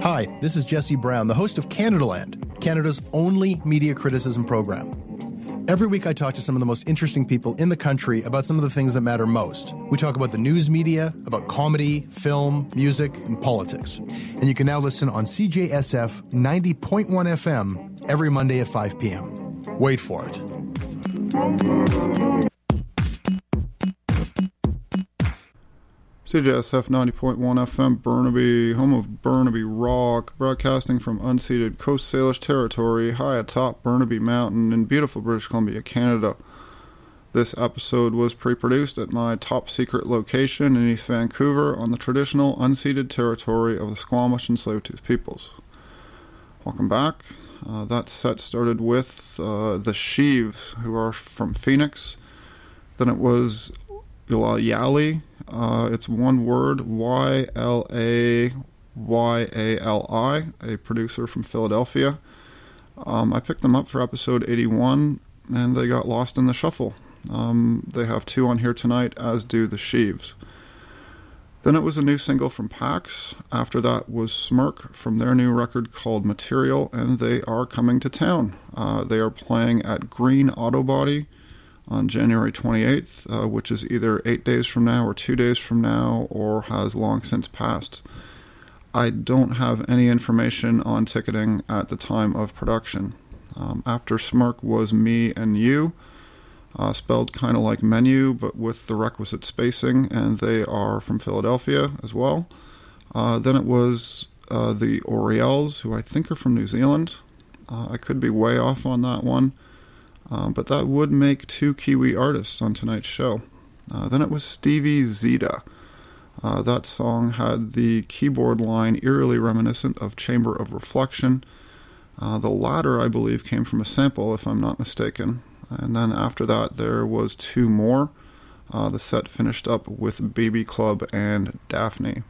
Hi, this is Jesse Brown, the host of Canadaland, Canada's only media criticism program. Every week I talk to some of the most interesting people in the country about some of the things that matter most. We talk about the news media, about comedy, film, music, and politics. And you can now listen on CJSF 90.1 FM every Monday at 5 p.m. Wait for it. CJSF 90.1 FM Burnaby, home of Burnaby Rock, broadcasting from unceded Coast Salish territory high atop Burnaby Mountain in beautiful British Columbia, Canada. This episode was pre-produced at my top-secret location in East Vancouver on the traditional unceded territory of the Squamish and Tsleil-Waututh peoples. Welcome back. That set started with the Sheaves, who are from Phoenix. Then it was Yali. It's one word, Ylayali, a producer from Philadelphia. I picked them up for episode 81, and they got lost in the shuffle. They have two on here tonight, as do the Sheaves. Then it was a new single from Pax. After that was Smirk from their new record called Material, and they are coming to town. They are playing at Green Auto Body on January 28th, which is either 8 days from now or 2 days from now, or has long since passed. I don't have any information on ticketing at the time of production. After Smirk was Me and You, spelled kind of like menu, but with the requisite spacing, and they are from Philadelphia as well. Then it was the Oriels, who I think are from New Zealand. I could be way off on that one. But that would make two Kiwi artists on tonight's show. Then it was Stevie Zeta. That song had the keyboard line eerily reminiscent of Chamber of Reflection. The latter, I believe, came from a sample, if I'm not mistaken. And then after that, there was two more. The set finished up with Baby Club and Daphne.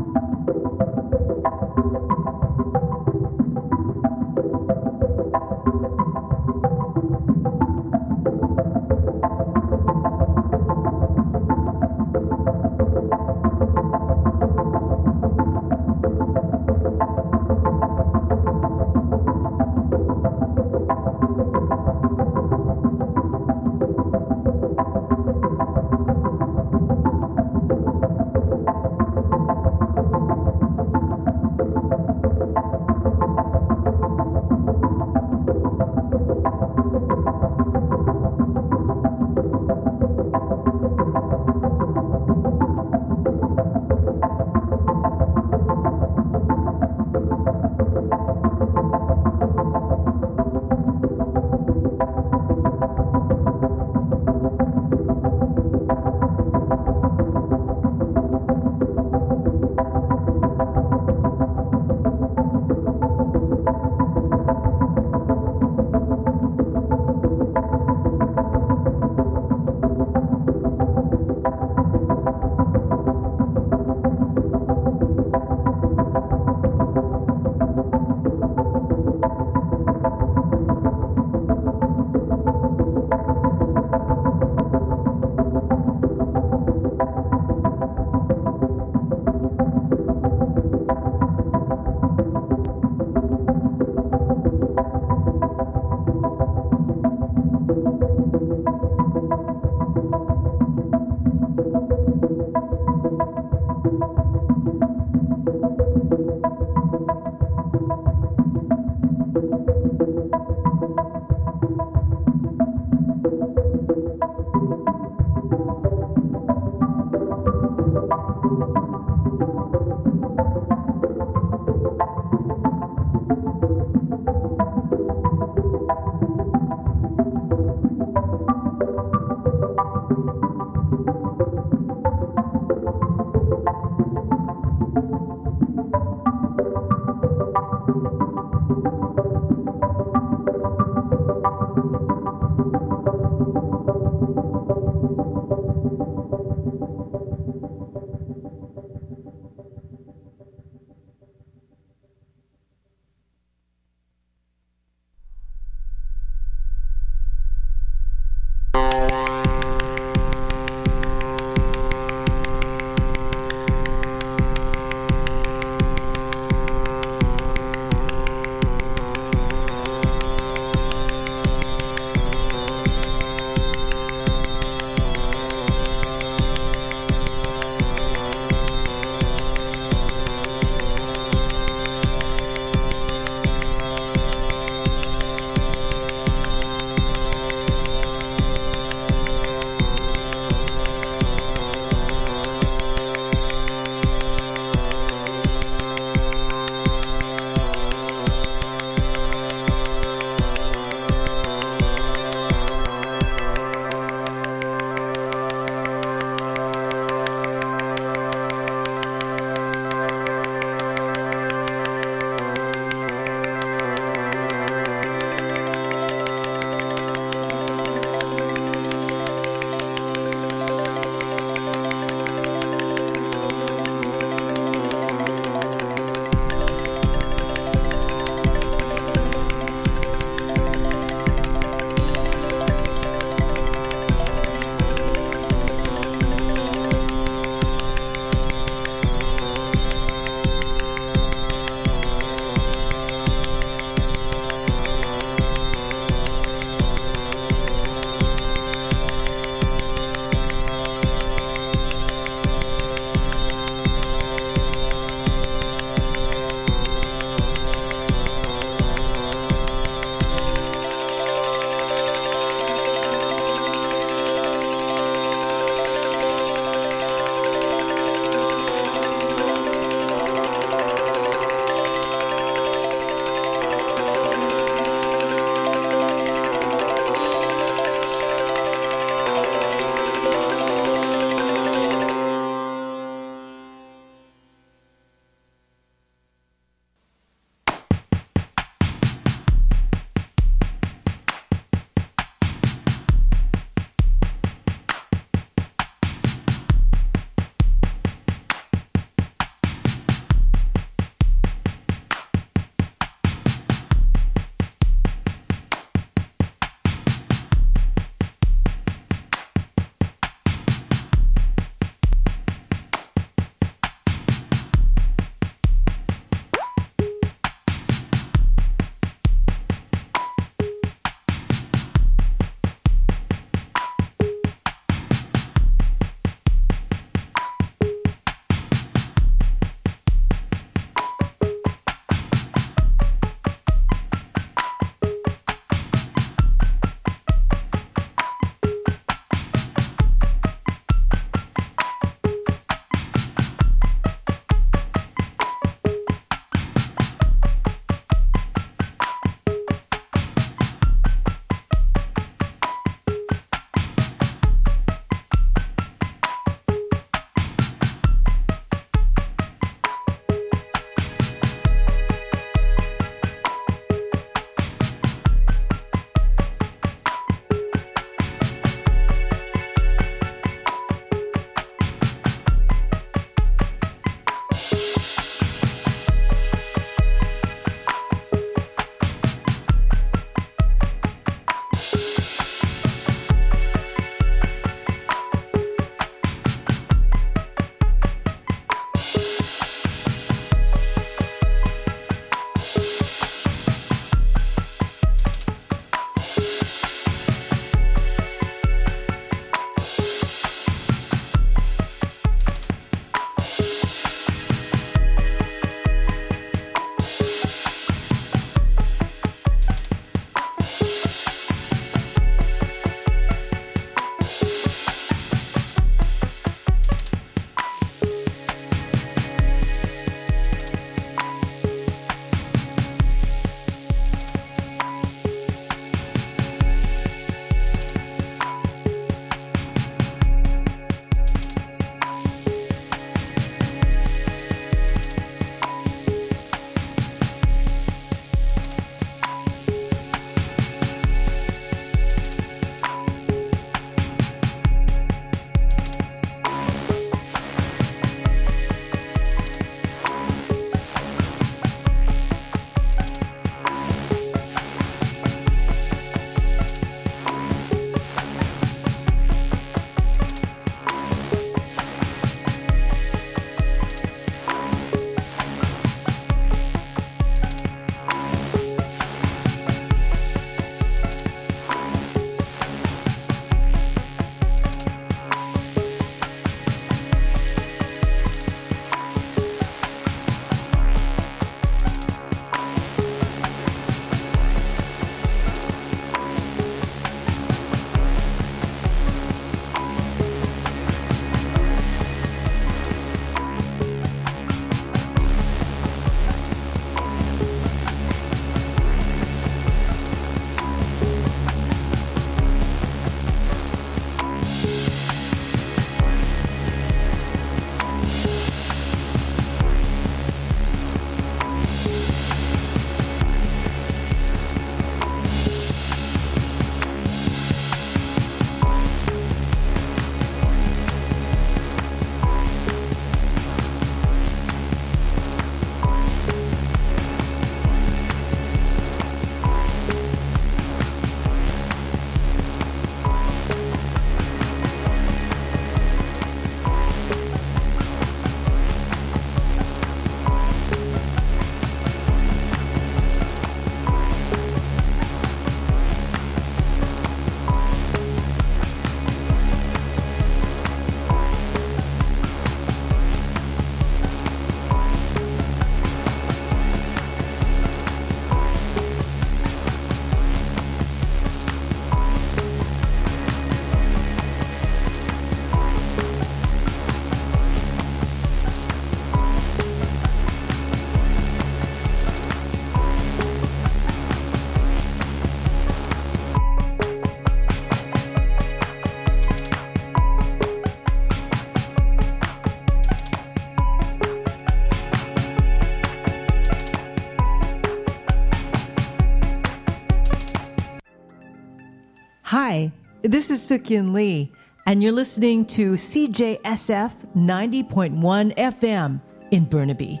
Hi, this is Suk-Yin Lee, and you're listening to CJSF 90.1 FM in Burnaby.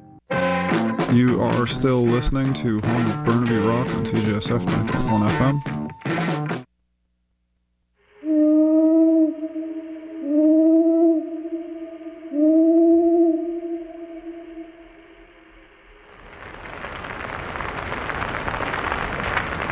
You are still listening to Home of Burnaby Rock on CJSF 90.1 FM.